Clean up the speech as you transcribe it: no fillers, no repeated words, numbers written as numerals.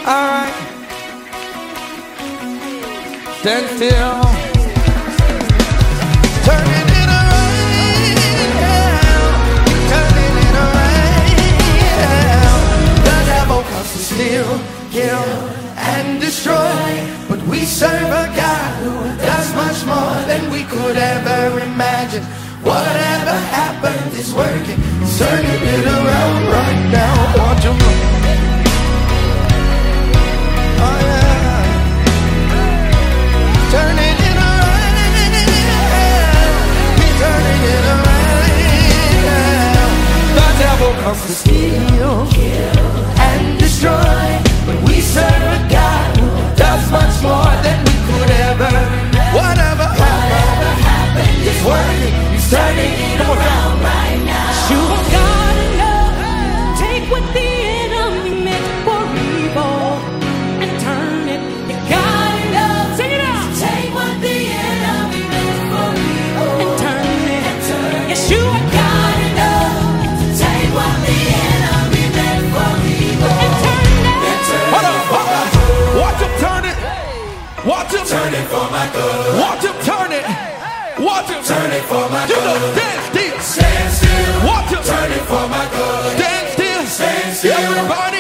Alright. Stand still. Turning it around. Turning it around. The devil comes to steal, kill, and destroy. But we serve a God who does much more than we could ever imagine. Whatever happened is working. He's turning it around right now. Want you? Oh yeah. Turning it around. He's turning it around. The devil comes to steal, kill, and destroy. But we serve a God who does much more than we could ever. Whatever happened is working. He's turning it around right now. You gotta know, take what the enemy meant for evil and turn it. You gotta know, sing it out. Take what the enemy meant for evil and turn it. Yes, you gotta know, take what the enemy meant for evil and turn it. Hold on. Watch him turn it. Watch him turn it for my good. Watch him turn it. Watch him turn it for my good. You know, stand still. Stand still. Watch him turn it for my good. Stand still. Stand still. Everybody.